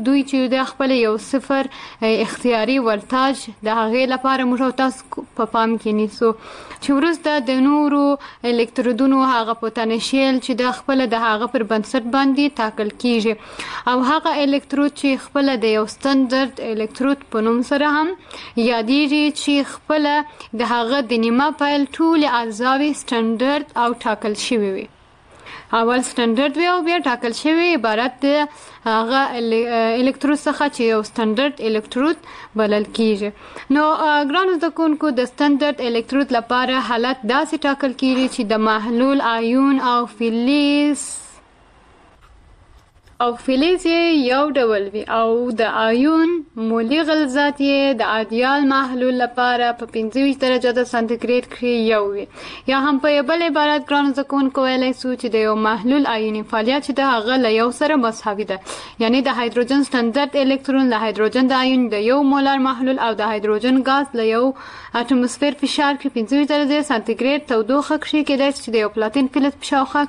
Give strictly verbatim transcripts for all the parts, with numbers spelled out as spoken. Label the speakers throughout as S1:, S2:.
S1: دوی چې د خپل یو صفر اختیاري ولتاژ د هغې لپاره موږ او تاسو په پام کې نیسو چې وروسته د نورو الکترودونو هغه پوتنشیل چې د خپل د هغه پر بنسټ باندې ټاکل کیږي او هغه الکترود چې خپل د یو ستاندرد الکترود په نوم سره هم یادېږي چې خپل د هغه د نیمه پیل ټول اجزاوې ستاندرد او ټاکل شوی وي اول ستاندرد وی او بیا ټاکل شوی عبارت د هغه الکترود څخه چې یو ستاندرد الکترود بلل کیږي نو ګرانو زده کوونکو د ستاندرد الکترود لپاره حالت داسې ټاکل کیږي چې د محلول آیون او فلز او فلز یو ډول وي او د آیون مولي غلظت یې د ایدیال محلول لپاره په پنځه ویشت درجه د سانتیګریډ کې یو وي یا هم په بل عبارت ګرانو زده کوونکو ویلی سو چې د یو محلول آیوني فعالیت چې د هغه له یو سره مساوي ده یعنی د هایدروجن ستاندرد الکترون له هایدروجن د آیون د یو مولر محلول او د هایدروجن ګاز له یو اټموسفیر فشار کې پنځه ویشت درجه سانتیګریډ تودوخه کې کېدای چې د یو پلاتین فلز په شاوخوا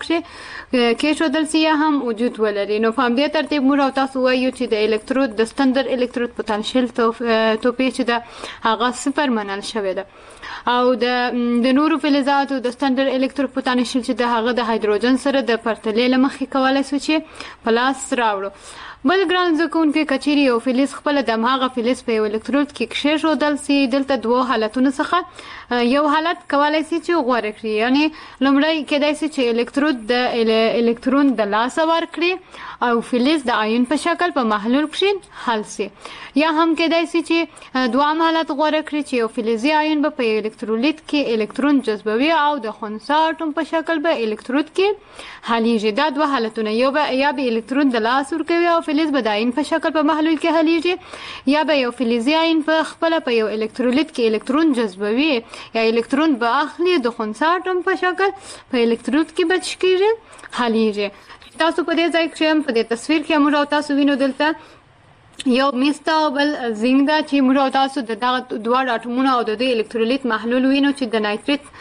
S1: کې کېښودل سي یا هم وجود ولري نو په همدې ترتیب موږ او تاسو وایو چې د الکترود د ستاندرد الکترود پوتنشیل توپیر چې ده هغه صفر منل شوی ده او د نورو فلزاتو د ستاندرد الکترود پوتنشیل چې ده هغه د هایدروجن سره د پرتلې له مخې کولی سو چې په لاس راوړو بل ګران زده کوونکي که چیرې یو فلز خپله د هماغه فلز په یو الکترود کې کښېښودل سي دلته دوو حالتونو څخه یو حالت کولی سي چې غوره کړي یعنې لومړی کېدای سي چې الکترود د الکترون د لاسه ورکړي او فلز د آیون په شکل په محلول کښې حل سي یا هم کېدای سي چې دوام حالت غوره کړي چې یو فلزي آیون به په الکترولیت کې الکترون جذبوي او د خنثی اټوم په شکل به الکترود کې حلیږي دا دوه حالتونه یو به یا به الکترون د لاس ورکوي او فلز به د آیون په شکل په محلول کې حلیږي یا به یو فلزي آیون په خپله په یو الکترولیت کې الکترون جذبوي یا الکترون به اخلي د خنثی اټوم په شکل په الکترود کې به څه کېږي حلیږي تاسو په دې ځای کې په دې تصویر کې موږ او تاسو وینو دلته یو میستا او بل زنګ ده چې موږ او تاسو د دغه دواړو اټومونو او د دوی الکترولیت محلول وینو چې د نایتریت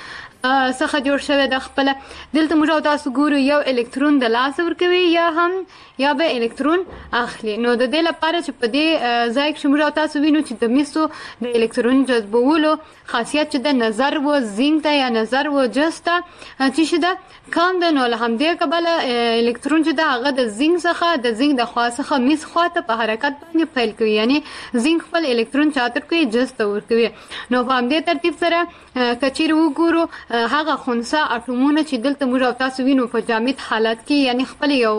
S1: څخه جوړ شوی د خپله دلته موږ او تاسو ګورو یو الکترون د لاسه ورکوي یا هم یا به الکترون اخلي نو د دې لپاره چې په دې ځای کې موږ او تاسو وینو چې د میسو د الکترون جذبولو خاصیت چې د نظر و زنګ ته یا نظر و جست ته چې شي ده کم ده نو له همدې کبله الکترون چې ده هغه د زنګ څخه د زنګ د خوا څخه میس خوا ته په حرکت باندې پیل کوي یعنې زنګ خپل الکترون چاته ورکوي جست ته ورکوي نو په همدې ترتیب سره که چیرې وګورو هغه خنثی اټومونه چې دلته موږ او تاسو وینو په جامد حالت کې یعنی خپل یو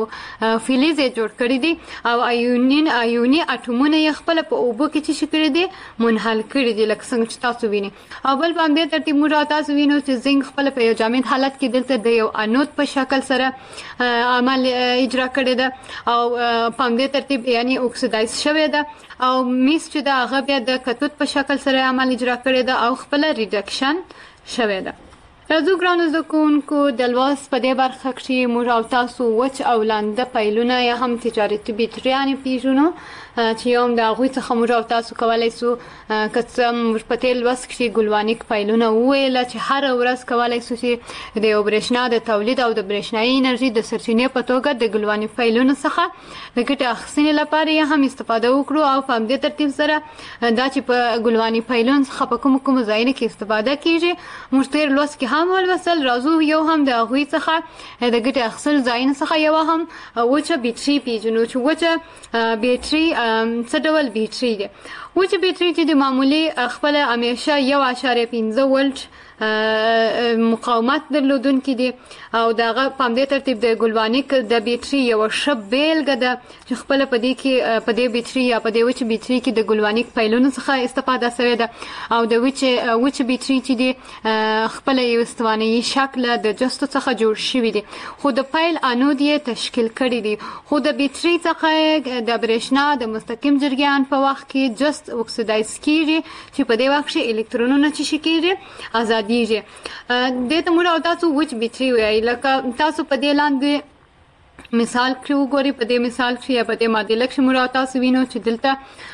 S1: فلز یې جوړ کړی دی او آیونین آیوني اټومونه یې خپل په اوبو کې چې کړی دي منحل کړی دي لکه څنګه چې تاسو وینئ او بل په همدې ترتیب موږ او تاسو وینو چې زنګ خپل په یو جامد حالت کې دلته د یو انود په شکل سره عمل اجرا کړی ده او په همدې ترتیب یعنی اکسیدایز شوی ده او میس چې د هغه بیا د کتود په شکل سره عمل اجرا کړی ده او خپل ریډکشن شوی ده راځو ګرانو زده کوونکو د لوست په دې برخه کې موږ او تاسو وچ او لانده پیلونه یا هم تجارتي بیټریانې پیژنو چې یو هم د هغوی څخه موږ او تاسو کولی سو که څه موږ په تېر لوست کې ګلوانیک پیلونه وویله چې هره ورځ کولی سو چې د یو برېښنا د تولید او د برېښنایي انرژي د سرچینې په توګه د ګلوانیک پیلونو څخه د ګټې اخیستنې لپاره یې هم استفاده وکړو او په همدې ترتیب سره دا چې په ګلواني پیلونو څخه په کومو کومو ځایونو کې استفاده کېږي موږ تېر لوست کې هم ولوستل راځو یو هم د هغوی څخه د ګټې اخیستلو ځایونو څخه یوه هم وچه بیټري پیژنو چې وچه بیټري څه ډول بیټري دی وچه بیټري چې د معمولي خپله همیشه یو اعشاریه پنځه ولټ مقاومت درلودونکي دي او د هغه په همدې ترتیب د ګلوانیک د بیټري یوه ښه بیلګه ده چې خپله په دې کې په دې بیټري یا په دې وچې بیټري کې د ګلوانیک پیلونو څخه استفاده سوې ده او د وچې وچې بیټري چې دي خپله یو استوانیي شکله د جستو څخه جوړ شوي دي خو د پیل انود یې تشکیل کړي دي خو د بیټري څخه د برېښنا د مستقیم جریان په وخت کې جست اکسیدایز کېږي چې په دې وخت کې الکترونونه چې شي کېږي ازادیږي دې ته موږ او تاسو وچ بیټري وایي لکه تاسو په دې لاندې مثال کې وګوري. په دې مثال کې یا په دې معادله کې موږ تاسو وینو چې دلته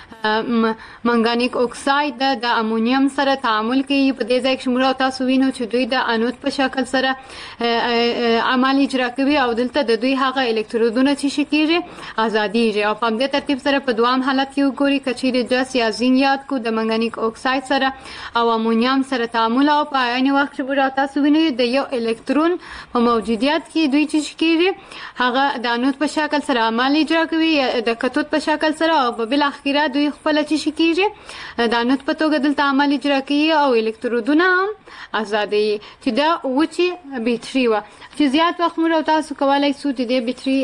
S1: منګانیک اکساید د امونیم سره تعامل کوي. په دې ځای کې موږ تاسو وینو چې دوی د انود په شکل سره عمل اجرا کوي او دلته د دوی هغه الکترودونه چې شکیږي ازاديږي. او په دې ترتیب سره په دوام حالت کې وګوري کچېره جس یا زین یاد کو د منګانیک اکساید سره او امونیم سره تعامل او په عین وخت کې موږ تاسو وینئ د یو الکترون په موجودیت کې دوی چې شکیږي هغه د انود په شکل سره عمل اجرا کوي د کتود په شکل سره او په بل اخیره دوی خپل چې شکیږي د انود په توګه دلته عمل اجرا کوي او الکترودونه هم ازادي چې دا وچی بیټری و چې زیات وخت موږ تاسو کولای شو چې د بیټری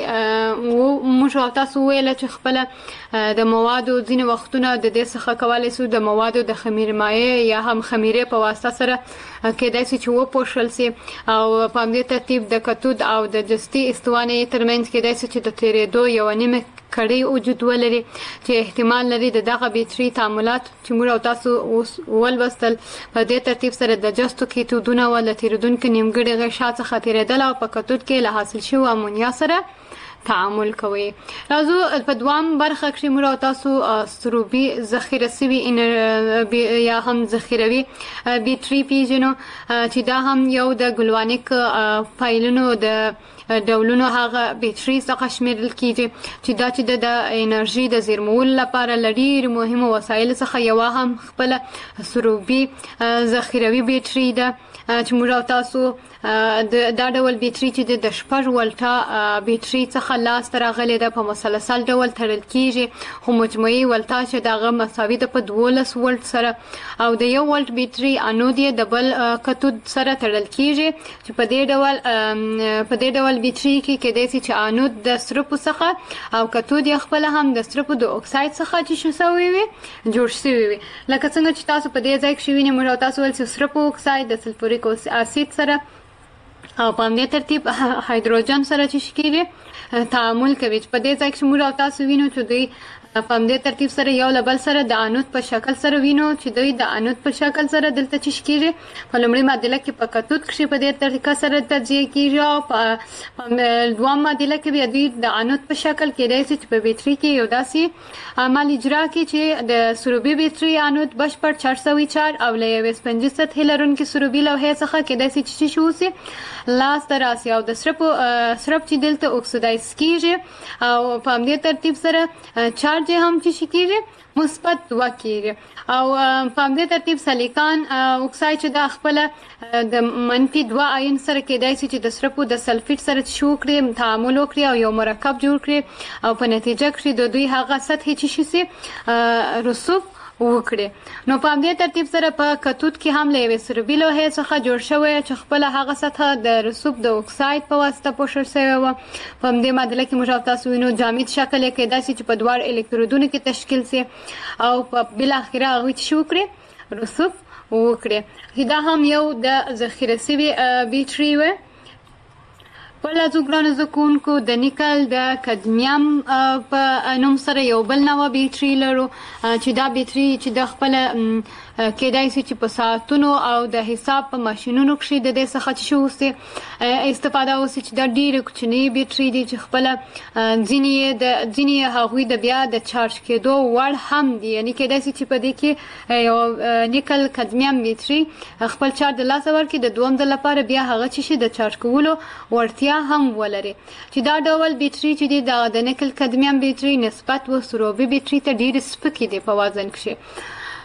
S1: موږ تاسو ویل چې خپل د موادو ځینې وختونه د دې څخه کولای شو د موادو د خمیر مایع یا هم خمیره په واسطه سره کېدای شي چې و پوښل سي او په دې ترتیب د کتود او د جستی استوانه ترمنځ کېدای شي چې د تیرېدو یو نیمه کړي وجود ولري چې احتمال لري د دغه بیټری تعاملات چې موږ تاسو ولوستل په دې ترتیب سره د جستو کیتودونه ول تیرودونکو نیمګړي غشا څخه تیرېدل او په کتود کې له حاصل شوی امونیا سره تعامل کوي. راځو په دوام برخه کې موږ تاسو سروبي ذخیره سوي یا هم ذخیروي بیټری پیژنو چې دا هم یو د ګلوانیک فایلونو د ډولونو هغه بیټری څخه شمیرل کیږي چې دا چې د انرژي د زیرمول لپاره لري مهمه وسایل څخه یو هم خپل سروبي ذخیروي بیټری ده چې موږ تاسو دا ډول بیټری چې د شپږ ولټا بیټری څخه لاس تر غلې ده په مسلسل ډول تړل کیږي خو مجموعي ولټا چې دغه مساوي ده په دولس ولټ سره او د یو ولټ بیټری انود یې د بل کتود سره تړل کیږي چې په دې ډول په دې ډول بیټری کې کېدای شي چې انود د سرپو څخه او کتود یې خپل هم د سرپو د اکساید څخه چې شو سوي وي جوړ شوی وي لکه څنګه چې تاسو په دې ځای کې شوی نه موږ تاسو ول چې سرپو اکساید د سلفوریک اسید سره او په دې ترتیب هایدروجن سره چې شکیږي تعامل کوي. په دې ځای کې موږ تاسو وینو چې دوی په دې ترتیب سره یو لبل سره د انود په شکل سره وینو چې دوی د انود په شکل سره دلته چې شکیږي په لومړي معادله کې په کتود کې په دې طریقه سره تجزیه کیږي او په دوام معادله کې بیا دوی د انود په شکل کې راځي چې په بیټری کې یو داسې عمل اجرا کوي چې د سروبي بیټری انود بشپړ چهار سوه چهار او له یو سپنجي سطح لرونکي سروبي لوحې څخه کېدای شي چې شوسي لاس تر راسي او د سرپ سرپ چې دلته اکسیدایز کیږي او په دې ترتیب سره چارج هم چې کیږي مثبت دوه کیږي او په دې ترتیب سلیکان اکساید چې د خپل د منفي دوه آیون سره کېدای شي چې د سرپو د سلفیټ سره شو کړي تعامل وکړي او یو مرکب جوړ کړي او په نتیجه کې د دوی هغه سطح چې شي رسوب وکړي. نو په دې ترتیب سره په کتود کې هم له سروبي لوحې څخه جوړ شوی چې خپل هغه سطح د رسوب د اکساید په واسطه پوښل شوی و. په دې معادله کې موږ تاسو وینو جامد شکل کې کېدای شي چې په دوه الکترودونو کې تشکیل شي او په بل اخره هغه چې شو کړي رسوب وکړي. دا هم یو د ذخیره سوي بیټری و. بل ځوګران زکونکو د نیکل د کدمیم په نوم سره یو بل نوع بیټری لرو چې دا بیټری چې د خپل کېدای شي چې په ساعتونو او د حساب په ماشينونو کې د دې څخه شوسي استفاده وسي چې د ډېر کوچنی بیټری دي چې خپل ځینې د ځینې هغوی د بیا د چارج کېدو وړ هم دي یعنی کېدای شي چې په دې کې یو نیکل کدمیم بیټری خپل چارج د لاس ورکړي د دوم د لپاره بیا هغه چې د چارج کولو ورتیا هم ولري چې دا ډول بیټری چې د نیکل کدمیم بیټری نسبت و سروبي بیټری ته ډېر سپک دي په وزن کې.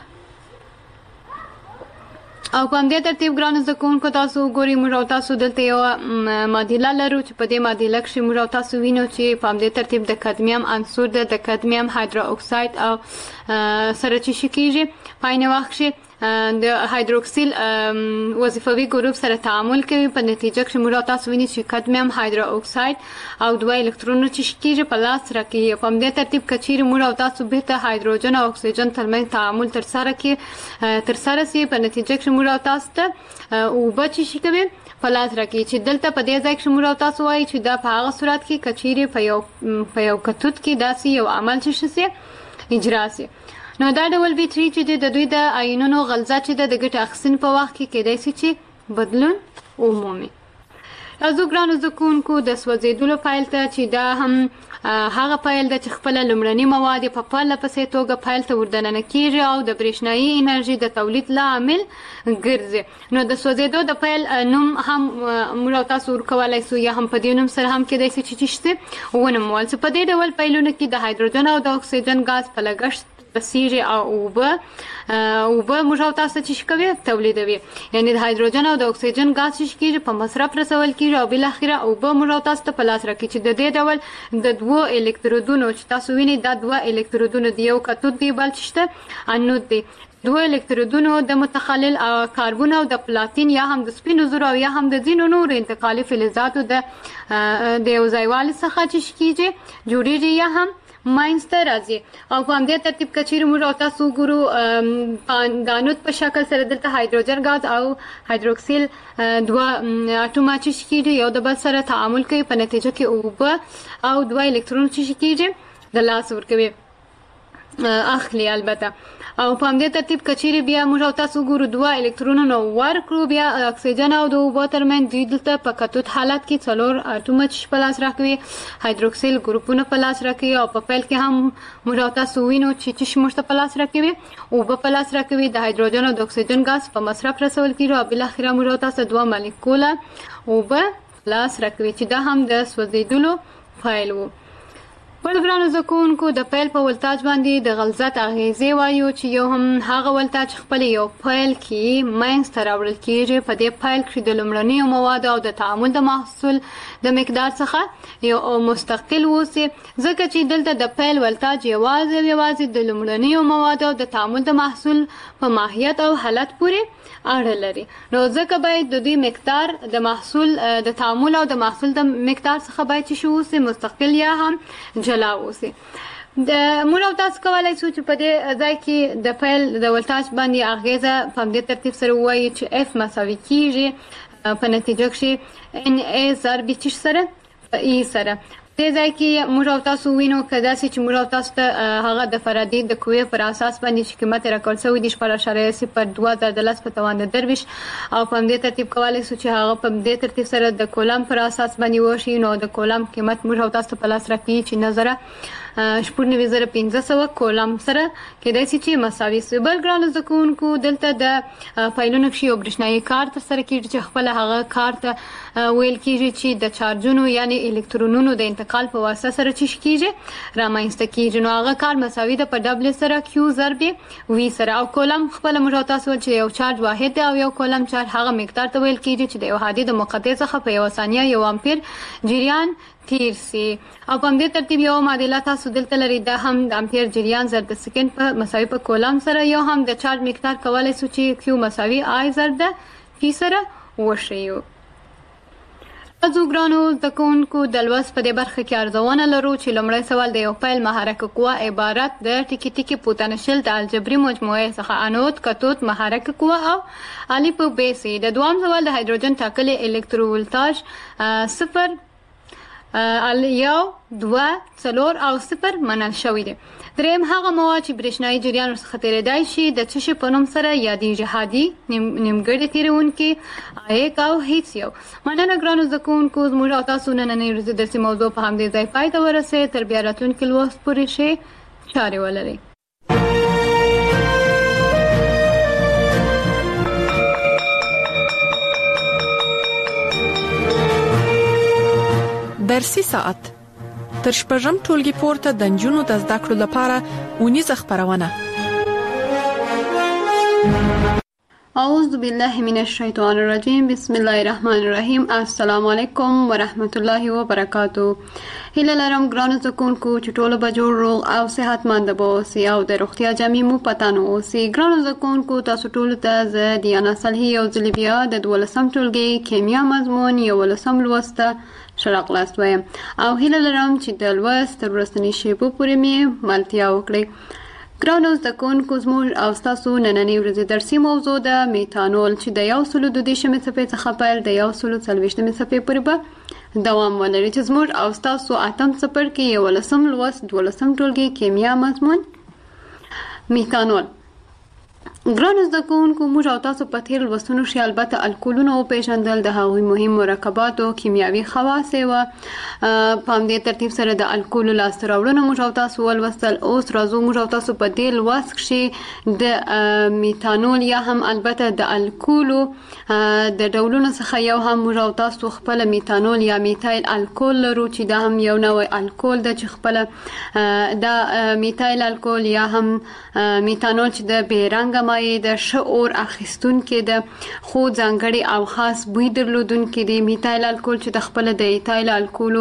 S1: او په دې ترتیب ګران زکونکو تاسو ګوري موږ تاسو دلته یو معادله لرو چې په دې معادله کې موږ تاسو وینو چې په دې ترتیب د کدمیم عنصر د کدمیم هایدرو اکساید او سره چې شکیږي پاینه وخت د هایدروکسیل وظیفوي ګروپ سره تعامل کوي په نتیجه کې موږ تاسو وینئ چې کدمیم هایدرو اکساید او دوه الکترونونه چې شکیږي په لاس راکړي په دې ترتیب کچیر موږ تاسو به ته هایدروجن او اکسیجن ترمنځ تعامل تر سره کې تر سره سي په نتیجه کې موږ تاسو ته او بچی شي کوي په لاس راکړي چې دلته په دې ځای کې موږ تاسو وایي چې دا په هغه صورت کې کچیر په یو په یو کتود کې داسې یو عمل چې شي اجرا سي. نو دا ډول بیټری چې د دوی د آیونونو غلظت چې د ګټه اخیستنې په وخت کې کېدای شي چې بدلون ومومي. راځو ګرانو زده کوونکو د سوځېدلو فایل ته چې دا هم هغه فایل ده چې خپله لومړني مواد یې په پرله پسې توګه فایل ته وردننه کیږي او د برېښنایي انرژي د تولید لامل ګرځي. نو د سوځېدو د فایل نوم هم موږ او تاسو ورکولی سو یا هم په دې نوم سره هم کیدای سي چې چشته ونومول سي. په دې ډول فایلونو کې د هایدروجن او د اکسیجن غاز په لګښت بسیږي او اوبه اوبه موږ او تاسو چې کوي تولیدوي، یعنی د هایدروجن او د اکسیجن غاز چې کیږي په مصرف رسول کیږي او بل اخره اوبه موږ او تاسو ته په لاس راکړي چې د دې ډول د دوه الکترودونو چې تاسو ویني دا دوه الکترودونو دی، یو کتود دی بل چې انود دی. دوه الکترودونو د متخلل کاربن او د پلاتین یا هم د سپینو زرو او یا هم د ځینو نورو انتقالي فلزاتو د د یو ځایوالي څخه چې کیږي جوړیږي یا هم ماینسته راځي. او په همدې ترتیب که چیرې موږ او تاسو وګورو د انود په شکل سره دلته هایدروجن غاز او هایدروکسیل دوه اټومه چې کیږي یو د بل سره تعامل کوي، په نتیجه کې اوبه او دوه الکترون چې کیږي د لاس ورکوي اخلي البته. او په همدې ترتیب که چیرې بیا موږ او تاسو وګورو دوه الکترونونه ورکړو بیا اکسیجن او د اوبو ترمنځ دوی دلته په کتود حالت کې څلور اټومه چې په لاس راکوي، هایدروکسیل ګروپونه په لاس راکوي او په پیل کې هم موږ او تاسو وینو چې چې موږ ته په لاس راکوي اوبه په لاس راکوي، د هایدروجن او د اکسیجن غاز په مصرف رسول کیږي او بل اخره موږ او تاسو دوه مالیکوله اوبه لاس راکوي چې دا هم د سوځېدلو فایل وو. بل ګرانو زده کوونکو د فایل په ولتاج باندې د غلظت اغیزې وایو چې یو هم هغه ولتاج خپل یو فایل کې منځته راوړل کیږي. په دې فایل کې د لومړنیو موادو او د تعامل د محصول د مقدار څخه یو مستقل اوسي، ځکه چې دلته د فایل ولتاج یوازې او یوازې د لومړنیو موادو او د تعامل د محصول په ماهیت او حالت پورې اړه لري. نو ځکه باید د دې مقدار د محصول د تعامل او د محصول د مقدار څخه باید چې اوسي مستقل یا هم جلا اوسي. د موږ او تاسو کولای شو چې په دې ځای کې د فایل د ولتاج باندې اغیزه په دې ترتیب سره وایي چې اف مساوي کیږي په نتیجه کې ان ای ضرب چې سره ای سره. دې ځای کې موږ او تاسو وینو کدا چې موږ او تاسو ته هغه د فرادی د قوې پر اساس باندې چې قیمت راکول شوی د شپږ اعشاریه صفر دوه زره دلس په توان د درویش او په دې ترتیب کولای شو چې هغه په دې ترتیب سره د کولم پر اساس باندې وشي. نو د کولم قیمت موږ او تاسو په لاس راکړي چې نظر شپږ نوي زره پنځه سوه کولم سره کېدای شي چې مساوي سي. بل ګرانو زده کوونکو دلته د فایلونو کې یو برېښنایي کار ترسره کېږي چې خپله هغه کار ته ویل کېږي چې د چارجونو یعنی الکترونونو د انتقال په واسطه سره چې کېږي رامنځته کېږي. نو هغه کار مساوي ده په ډبل سره کیو ضرب وي سره. او کولم خپله موږ تاسو چې یو چارج واحد دی او یو کولم چارج هغه مقدار ته ویل کېږي چې د یو هادي د مقطع څخه په یوه ثانیه یو امپیر جریان تیر سي. او په دې ترتیب یو معادله تاسو دلته لري دا هم د امپیر جریان ضرب د سکند په مساوي په کولم سره، یو هم د چارج مقدار کولای شو چې کیو مساوي آی ضرب د پی سره وشیو. تاسو ګرانو زده کوونکو د لوست په دې برخه کې ارزونه لرو چې لومړی سوال د یو فایل محرک قوه عبارت د ټکی ټکی پوتنشل د الجبري مجموعه څخه انود کتود محرک قوه او الف ب سي. د دوام سوال د هایدروجن ټاکلي الکتروولتاژ صفر یو دوه څلور او صفر منل شوی دی. دریم هغه مواد چې برېښنایي جریان ورڅخه تېرېدای شي د څه شي په نوم سره یادېږي؟ هادي، نیمګړی تېرونکي، ایک او هیڅ یو. مننه ګرانو زده کوونکو، زموږ او تاسو نننۍ ورځې درسي موضوع په همدې ځای پای ته ورسېد. تر بیا راتلونکي لوست پورې ښې چارې ولرئ.
S2: درسي ساعت تر شپږم ټولګي پورته د نجونو د زده کړو لپاره ونیزه خبرونه.
S1: اعوذ بالله من الشیطان الرجیم، بسم الله الرحمن الرحیم. السلام علیکم ورحمت الله وبرکاتو. هیله لرم ګرانو زده کوونکو چې ټول به جوړ روغ او صحتمند به اوسئ او د روغتیا جامې مو په تن اوسي. ګرانو زده کوونکو تاسو ټولو ته زه دیانا صالحي یو ځل بیا د دولسم ټولګي کیمیا مضمون یولسم لوست ښه راغلاست وایم او هیله لرم چې د لوست تر وروستنۍ شېبو پورې مې ملتیا وکړئ. ګرانو زده کوونکو زموږ او ستاسو نننۍ ورځې درسي موضوع ده میتانول چې د یو سلو دوه دېرشمې صفحې څخه پیل د یو سلو څلوېښتمې صفحې پورې به دوام ولري چې زموږ او ستاسو اتم څپرکي یولسم لوست دولسم ټولګي کیمیا مضمون میتانول. ګرانو زده کوونکو، موږ او تاسو په تیر لوستونو کې البته الکولونه وپېژندل، د هغوی مهم مرکبات او کیمیاوي خواص یې وه. په همدې ترتیب سره د الکولو لاسته راوړنه موږ او تاسو ولوستل. اوس راځو موږ او تاسو په دې لوست کې د میتانول یا هم البته د الکولو د ډولونو څخه یو هم موږ او تاسو خپل میتانول یا میتایل الکول لرو، چې دا هم یو نوع الکول ده چې خپل دا میتایل الکول یا هم میتانول چې د بیرنګ د شعور اخیستونکي د خو ځانګړي او خاص بوی درلودونکي دی. میتایل الکول چې د خپل د ایتایل الکولو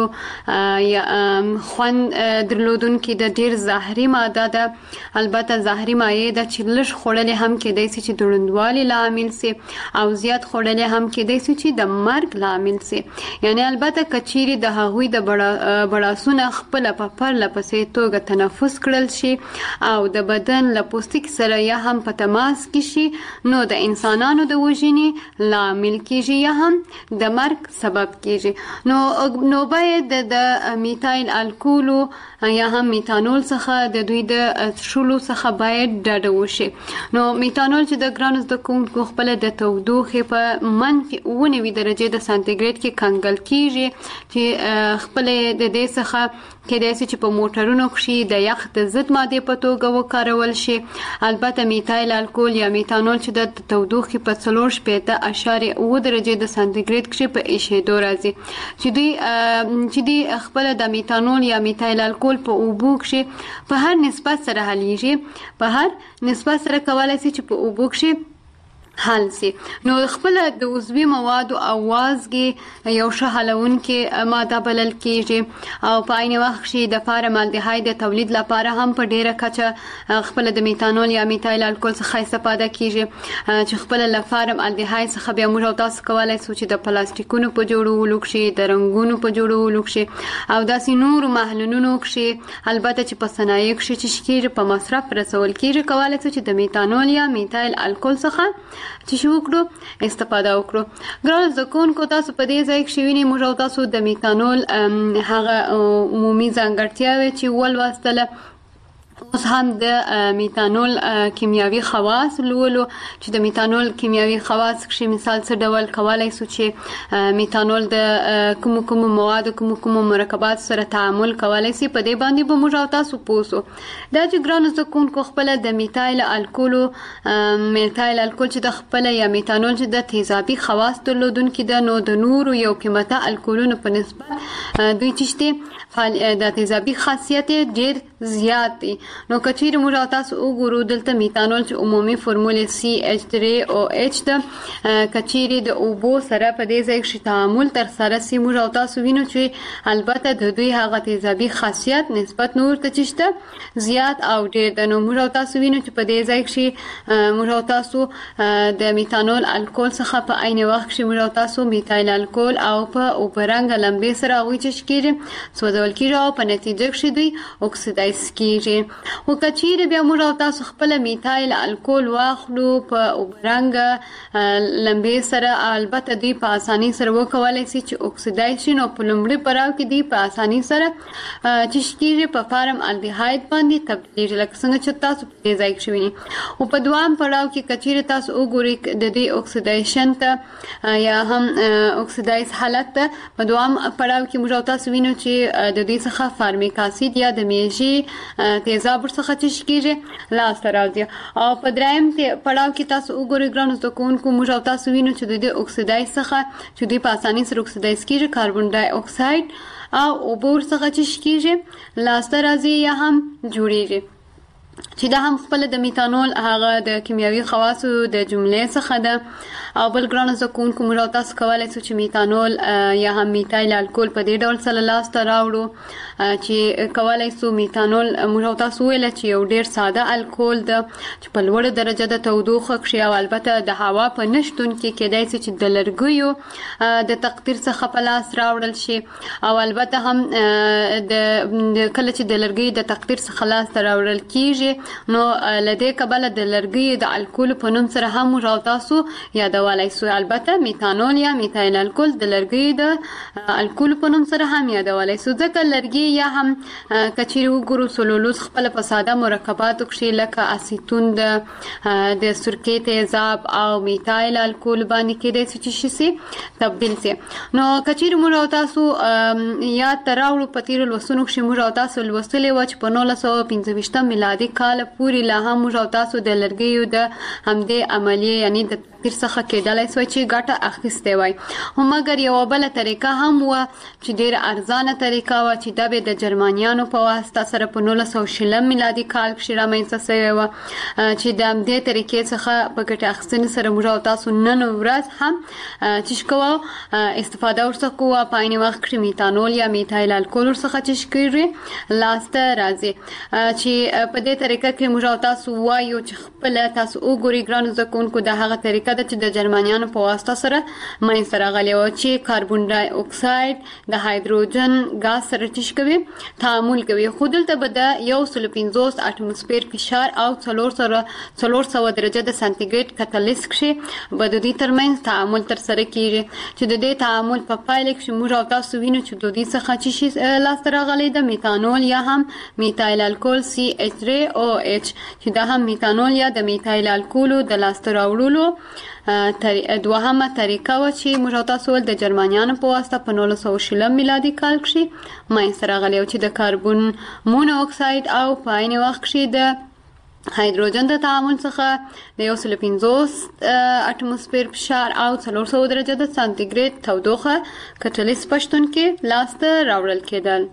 S1: یا خوند درلودونکي د ډیر زهري ماده ده. البته زهري مایع ده چې لږ خوړلې هم کېدای شي چې دروندوالي لامل سي او زیات خوړلې هم کېدای شي چې د مرګ لامل سي. یعنی البته کچيري د هغوی د بړاسونه خپل په پرله پسې توګه تنفس کړل شي او د بدن له پوستکي سره یا هم په تماس کې شي، نو د انسانانو د وژنې لامل کیږي یا هم د مرګ سبب کیږي. نو نو باید د میتایل الکولو یا هم میتانول څخه د دوی د شلو څخه باید ډډه وشي. نو میتانول چې د ګرانو زده کوونکو خپل د تودوخې په منفي اوه نوي درجې د سانتیګریډ کې کنګل کیږي، چې خپل د دې څخه کېدای شي چې په موټرونو کې د یخ د ضد مادې په توګه وکارول شي. البته میتایل الکول یا میتانول چې د تودوخې په څلور شپېته اعشاریه اوه درجې د سانتیګریډ کې په ایشېدو راځي، چې دوی چې دوی خپل د میتانول یا میتایل الکول په اوبو کې په هر نسبت سره حلیږي، په هر نسبت سره کولای شي چې په اوبو کې حل سي. نو خپل د عضوي موادو او وازګي یو ښه حلونکې ماده بلل کیږي او په عین وخت کې د فارمالدهاید د تولید لپاره هم په ډیره کچه خپل د میتانول یا میتایل الکول څخه استفاده کیږي، چې خپل له فارمالدهاید څخه بیا موږ تاسو کولای شو چې د پلاستیکونو په جوړولو کې، د رنګونو په جوړولو کې او داسې نور محلونو کې، البته چې په صنایع کې چې کیږي په مصرف رسول کیږي، کولای شو چې د میتانول یا میتایل الکول څخه چې شو وکړو استفاده وکړو. ګرانو زده کوونکو، تاسو په دې ځای کې وینئ موږ او تاسو د میتانول هغه عمومي ځانګړتیاوې چې ولوستله. اوس هم د میتانول کیمیاوي خواص لولو، چې د میتانول کیمیاوي خواص کې مثال څه ډول کولای شو چې میتانول د کوم کوم مواد کوم کوم مرکبات سره تعامل کولای شي. په دې باندې به موږ او تاسو پوسو. دا چې ګرانو زده کوونکو خپل د میتایل الکولو میتایل الکول چې د خپل یا میتانول چې د تیزابي خواص درلودونکي ده، نو د نورو یو قیمته الکولونو په نسبت دوی چې د تیزابي خاصیت ډیر زیات دي. نو کچیر موږ تاسو وګورو دلته میتانول چې عمومي فرمول سی ایچ تھری او ایچ ده، کچیر د اوبو سره په دې ځای کې تعامل تر سره سی موږ تاسو وینو چې البته د دوی هغه تیزابي خاصیت نسبت نور ته چشته زیات او ډیر ده. نو موږ تاسو وینو چې په دې ځای کې موږ تاسو د میتانول الکول څخه په عین وخت کې موږ تاسو میتایل الکول او په اوبرنګ لمبې سره وایي چې کېږي سوځول کېږي او په نتیجه کې دوی اکسیدایز کیږي. او کچیر بیا موږ تاسو خپل میتایل الکول واخلو په اوبرنګ لمبې سره، البته دوی په اسانۍ سره وکولای شي چې اکسیدایز شي. نو په لومړي پړاو کې دوی په اسانۍ سره چې کېږي په فارم الډیهاید باندې تبدیلیږي، لکه څنګه چې تاسو په دې ځای کې وینئ. او په دوام پړاو کې کچیر تاسو وګورئ د دې اکسیدیشن ته یا هم اکسیدایز حالت ته، په دوام پړاو کې موږ تاسو وینو چې د دې څخه فارمیک اسید یا د میژي تیزاب ورڅخه چې کېږي لاسته راځي. او په دریم پړاو کې تاسو وګورئ ګرانو زده کوونکو، موږ تاسو وینو چې د دې اکسیدایز څخه چې دوی په اسانۍ سره اکسیدایز کېږي، کاربن ډای اکساید او اوبه ورڅخه چې کېږي لاسته راځي یا هم جوړیږي، چې دا هم خپل د میتانول هغه د کیمیاوي خواصو د جملې څخه ده. او بل ګرانو زده کوونکو، موږ تاسو کولای شو چې میتانول یا هم میتایل الکول په دې ډول سره لاسته راوړو چې کولای شو میتانول موږ تاسو ویل چې یو ډیر ساده الکول ده چې په لوړه درجه د تودوخه کې او البته د هوا په نشتون کې کېدای شي چې د لرګیو د تقدیر څخه په لاس راوړل شي. او البته هم د کله چې د لرګي د تقدیر څخه لاس راوړل کیږي، نو لدې کبله د لرګي د الکول په نوم سره هم موږ تاسو یادو یادولای سو. البته میتانول یا میتایل الکول د لرګي د الکول په نوم سره هم یادولای سو، ځکه لرګي یا هم کچیر وګورو سلولوز خپل په ساده مرکباتو کې لکه اسیتون د د سرکې تیزاب او میتایل الکول باندې کېدای شي چې تبدیل سي. نو کچیر موږ تاسو یا تراوړو په تیر لوسونو کې موږ تاسو لوستلې و چې په نولس سوه پنځه ویشتم میلادي کال پورې لا هم موږ تاسو د لرګیو د همدې عملیې یعنی د تیر څخه کېدلای سوی چې ګټه اخیستې وای. هم مګر یو بل طریقه هم و چې ډیر ارزانه طریقه و چې د به د جرمنیانو په واسطه سره په نولس سوه شلم میلادي کال کې رامنځته شوی و چې د همدې طریقې څخه په ګټه اخیستنې سره موږ تاسو نن ورځ هم چې کوو استفاده ورڅخه کوو. په عین وخت کې میتانول یا میتایل الکول ورڅخه چې کیږي لاسته راځي چې په دې طریقه کې موږ تاسو وایو چې خپل تاسو وګورئ ګرانو زکونکو د هغه طریقه ده چې د جرمنیانو په واسطه سره مې سره غلي و چې کاربن ډای اکساید د هایدروجن غاز سره تشکوي تعامل کوي. خو دلته به د یو سل پنځوس اټموسفیر فشار او څلور سره څلور سوه درجه د سانتیګریډ کتلیس کې به د دې ترمنځ تعامل تر سره کیږي چې د دې تعامل په پایله کې موږ تاسو وینو چې د دې څخه چې لاسته راغلي د میتانول یا هم میتایل الکول سی ایچ تھری او ایچ چې دا هم میتانول یا د میتایل الکول د لاسته راوړلو دوهمه طریقه و چې موږ تاسو ول د جرمنیانو په واسطه په نولس سوه شلم میلادي کال کې مې سره غلي چې د کاربن مونو اکساید او په عین وخت کې د هایدروجن د تعامل څخه د یو سل پنځوس اټموسفیر فشار او څلور سوه درجه د سانتیګریډ تودوخه کټلیس پښتون کې لاسته راوړل کېدل.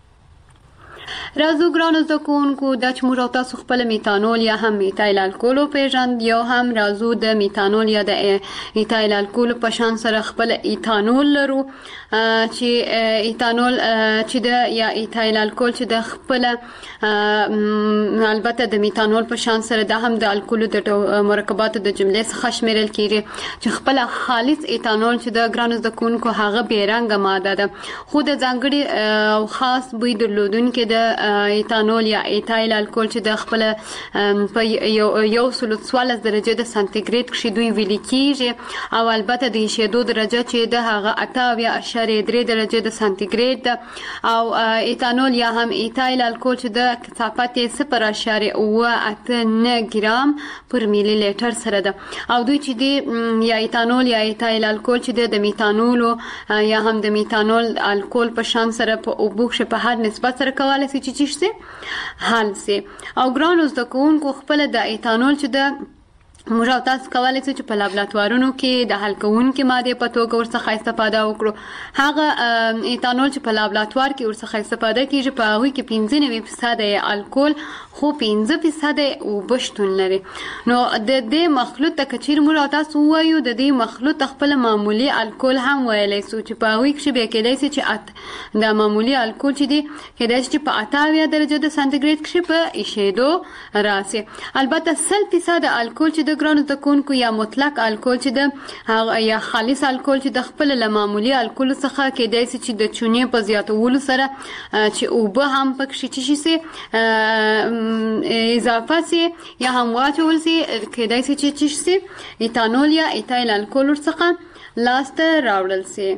S1: راځو ګرانو زده کوونکو دا چې موږ تاسو خپل میتانول یا هم میتایل الکول پیژند، یو هم راځو د میتانول یا د ایتایل الکول په شان سره خپل ایتانول لرو چې ایتانول چې د یا ایتایل الکول چې د خپل البته د میتانول په شان سره د هم د الکول د مرکباتو د جملې څخه شمیرل کیږي چې خپل خالص ایتانول چې د ګرانو زده کوونکو هغه بیرنګ ماده ده خو د ځانګړي او خاص بوی درلودونکو د ایتانول یا ایتایل الکول چې د خپل په یو یو سل څوارلس درجه د سانتیګریډ کې دوی ویل کیږي او البته د شیدو درجه چې د هغه اته یا اشاریه درې درجه د سانتیګریډ او ایتانول یا هم ایتایل الکول چې د کثافت صفر اشاریه اوه اته نه ګرام پر میلی لیټر سره ده او دوی چې د یا ایتانول یا ایتایل الکول چې د میتانول یا هم د میتانول الکول په شان سره په اوبوښ په هر نسبت سره کولای شي چې چی شي حل سي. او ګرانو زده کوونکو خپل د ایتانول چې د موږ تاسو کولای شئ چې په لابراتوارونو کې د حل کوونکو ماده په توګه ورڅخه استفاده وکړو. هغه ایتانول چې په لابراتوار کې ورڅخه استفاده کیږي په هغه کې پنځه نوي فیصد الکول خو پنځه فیصد اوبه شتون لري. نو د دې مخلوط ته کچیر موږ تاسو وایو د دې مخلوط خپل معمولی الکول هم ویلای شو چې په هغه کې به کېدای شي چې د معمولی الکول چې دی کېدای شي په اته درجه د سانتیګریډ کې په ایشېدو راسي. البته سل فیصد الکول چې ګرانو زکونکو یا مطلق الکول چې د یا خالص الکول چې د خپل له معمولی الکول څخه کېدای شي چې د چونې په زیاتولو سره چې اوبه هم پکې شي شي اضافه سي یا هم واچول سي کېدای شي چې شي ایتانول یا ایتایل الکول څخه لاسته راوړل سي.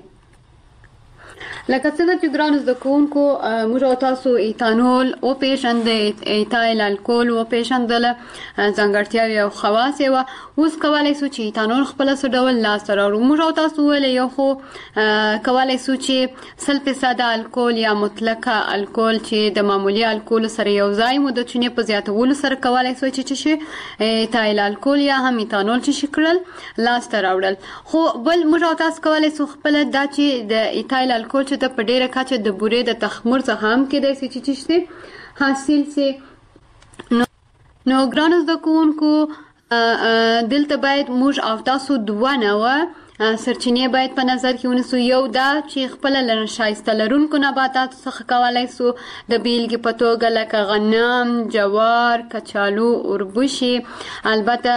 S1: لکه څنګه چې ګرانو زده کوونکو موږ تاسو ایتانول او پیژند ایتایل الکول او پیژندل ځانګړتیاوې او خواص یې و اوس کولای شو چې ایتانول خپل څه ډول لاسته راوړو. موږ تاسو ویل یو خو کولای شو چې سل فیصد الکول یا مطلق الکول چې د معمولی الکول سره یو ځای مو د چونې په زیاتولو سره کولای شو چې چې ایتایل الکول یا هم ایتانول چې شکل لاسته راوړل. خو بل موږ تاسو کولای شو خپل دا چې د ایتایل الکول چې د پډېره کچه د بورې د تخمر څخه هم کېدای شي چې څه حاصل سي. نو ګرانو زده کوونکو دلته باید موږ او تاسو دوه نوع سرچینې باید په نظر کې ونیسو. یو دا چې خپل لرن شایسته لرونکو نباتاتو څخه کولای سو د بیلګې په توګه لکه غنم، جوار، کچالو، اوربشي، البته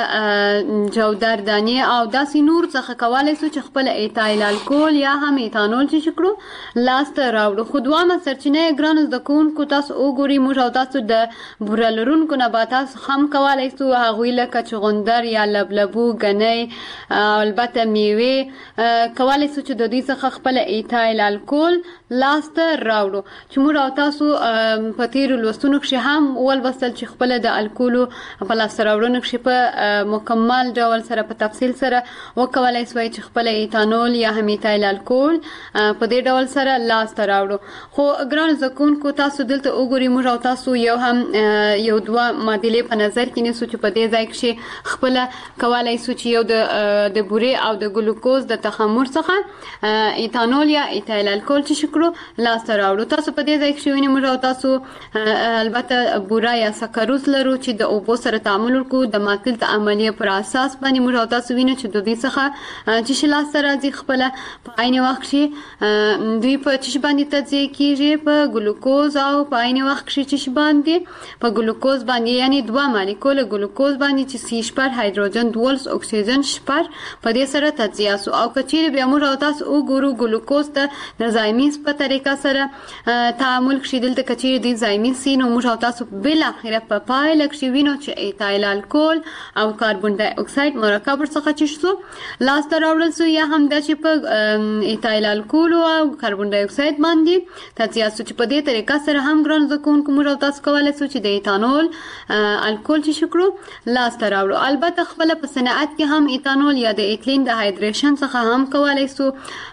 S1: جودر دانې او داسې نور څخه کولای سو چې خپل ایتایل الکول یا هم ایتانول چې شکړو لاسته راوړو. خو دوامه سرچینه ګران زده کوونکو تاسو وګورئ موږ او تاسو د بوره لرونکو نباتاتو هم کولای سو هغوی لکه چغندر یا لبلبو، ګنۍ، البته میوې کولای سو چې د دوی څخه خپل ایتایل الکول لاسته راوړو. چې موږ او تاسو په تیرو لوستونو کې هم ولوستل چې خپل د الکولو په لاسته راوړنو کې په مکمل ډول سره په تفصیل سره وکولای سوای چې خپل ایتانول یا هم ایتایل الکول په دې ډول سره لاسته راوړو. خو ګران زده کوونکو تاسو دلته وګورئ موږ او تاسو یو هم یو دوه معادلې په نظر کې نیسو چې په دې ځای کې خپل کولای سو چې یو د د بورې او د ګلوکوز د تخمر څخه ایتانول یا ایتایل الکول چې شکړو لاسته راوړو. تاسو په دې ځای کې وینئ موږ او تاسو البته بوره یا سکروز لرو چې د اوبو سره تعامل وکړو د ماتل د عملیه پر اساس باندې موږ او تاسو وینئ چې د دې څخه چې لاسته راځي خپل په عین وخت کې دوی په چې باندې تجزیه کیږي په ګلوکوز او په عین وخت کې چې باندې په ګلوکوز باندې یعنی دوه مالیکول ګلوکوز باندې چې سی شپږ هایدروجن دولس اکسیجن شپږ په دې سره تجزیه سو. او کچیر بیا موږ او تاسو وګورو ګلوکوز ته د زایمیز په طریقه سره تعامل کړي دلته کچیر دي زایمیز سین او موږ او تاسو بل اخره په پایله کې وینو چې ایتایل الکول او کاربن ډای اکساید مرکب څخه چې شو لاسته راوړل سو یا هم د چې په ایتایل الکول او کاربن ډای اکساید باندې تجزیه سو چې په دې طریقه سره هم ګران زکون کوم او تاسو کولای سو چې د ایتانول الکول چې شکړو لاسته راوړو. البته خپل په صنعت کې هم ایتانول یا د ایتلین د هایدریشن څخه هم کولای سو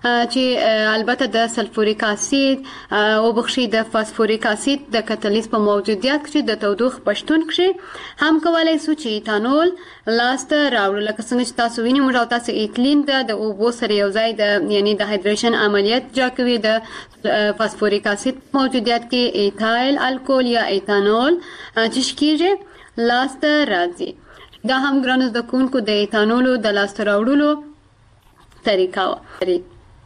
S1: چې البته د سلفوریک اسید او بخشي د فاسفوریک اسید د کتالیز په موجودیت کې د تودوخه پښتون کې هم کولای سو چې ایتانول لاسته راوړو. لکه څنګه چې تاسو وینئ موږ تاسو ایتلین د اوبو سره یو ځای د یعنی د هایدریشن عملیات جا کوي د فاسفوریک اسید موجودیت کې ایتایل الکول یا ایتانول چې کیږي لاسته راځي. دا هم ګران زده کوونکو د ایتانولو د لاسته راوړلو طریقه و.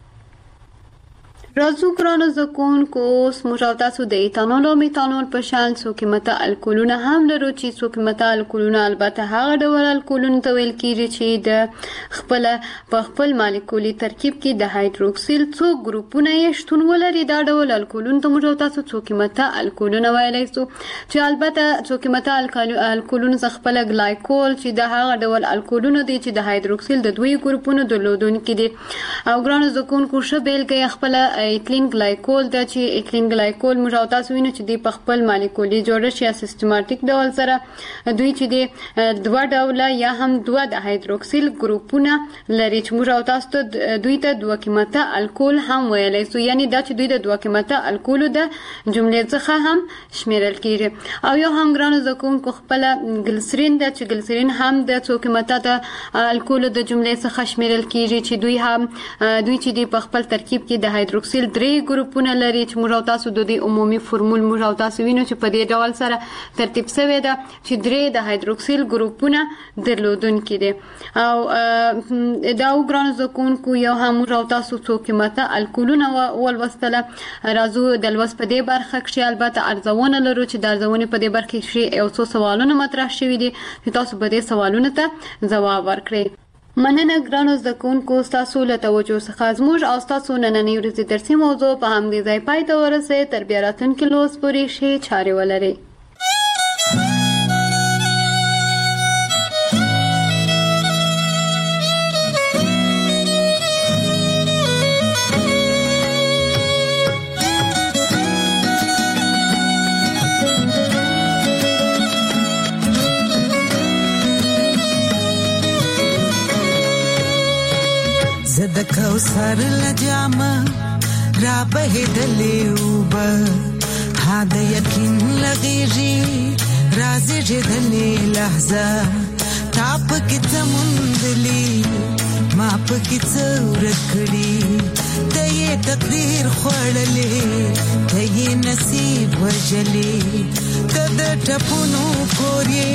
S1: راځو ګرانو زده کوونکو اوس موږ او تاسو د ایتانول او میتانول په شان څو قیمته الکولونه هم لرو چې څو قیمته الکولونه البته هغه ډول الکولونه ته ویل کیږي چې د خپل په خپل مالیکولي ترکیب کې د هایدروکسیل څو ګروپونه یې شتون ولري. دا ډول الکولونه ته موږ او تاسو څو قیمته الکولونه ویلای سو چې البته څو قیمته الکولونه څخه خپل ګلایکول چې د هغه ډول الکولونه دي چې د هایدروکسیل د دوی ګروپونو درلودونکي دي. او ګرانو زده کوونکو ښه بیلګه خپل ایتلین ګلایکول د چې ایتلین ګلایکول موږ او تاسو وینو چې دی په خپل مالیکولي جوړښت یا سیستماتیک ډول سره دوی چې دی دوه ډوله یا هم دوه د هایدروکسیل ګروپونه لري چې موږ او تاسو ته دوی ته دوه قیمته الکول هم ویلی سو. یعنی دا چې دوی د دوه قیمته الکولو د جملې څخه هم شمیرل کیږي. او یو هم ګرانو زده کوونکو خپل ګلسرین د چې ګلسرین هم د څو قیمته د الکولو د جملې څخه شمیرل کیږي چې دوی هم دوی چې دی په خپل ترکیب کې د هایدروکسیل درې ګروپونه لري چې موږ او تاسو د دې عمومي فورمول موږ او تاسو وینو چې په دې ډول سره ترتیب شوی ده چې درې د هایدروکسیل ګروپونه درلودونکي دي. او دا وګرانو زده کوونکو یو هم موږ او تاسو څو قیمته الکولونه ولوستله. راځو د لوست په دې برخه کې البته ارزونه لرو چې د ارزونې په دې برخه کې یو څو سوالونه مطرح شوي دي چې تاسو به دې سوالونو ته ځواب ورکړئ. مننه ګرانو زده کوونکو ستاسو له توجه څخه زموږ او ستاسو نننۍ ورځې درسي موضوع په همدې ځای پای ته ورسوي. تر بیا راتلونکي لوست پورې ښې چارې ولرئ.
S3: زد کوثر لجامه را بهدلې وبه ها د یقین لغېږي رازې جدلې لحظه تا پکې څه موندلي ما پکې څه ورک کړي ته یې تقدیر خوړلې ته یې نصیب وژلې ته د ټپونو کور یې